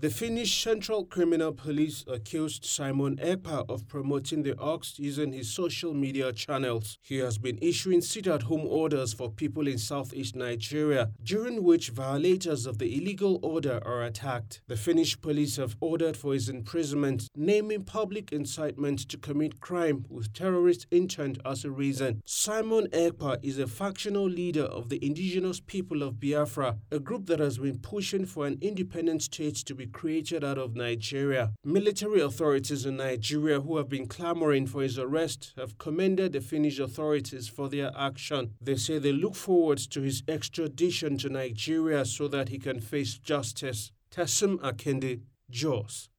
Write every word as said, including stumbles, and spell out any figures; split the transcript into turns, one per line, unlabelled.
The Finnish Central Criminal Police accused Simon Ekpa of promoting the ox using his social media channels. He has been issuing sit-at-home orders for people in southeast Nigeria, during which violators of the illegal order are attacked. The Finnish police have ordered for his imprisonment, naming public incitement to commit crime with terrorist intent as a reason. Simon Ekpa is a factional leader of the indigenous people of Biafra, a group that has been pushing for an independent state to be created out of Nigeria. Military authorities in Nigeria who have been clamoring for his arrest have commended the Finnish authorities for their action. They say they look forward to his extradition to Nigeria so that he can face justice. Tassim Akinde, Jos.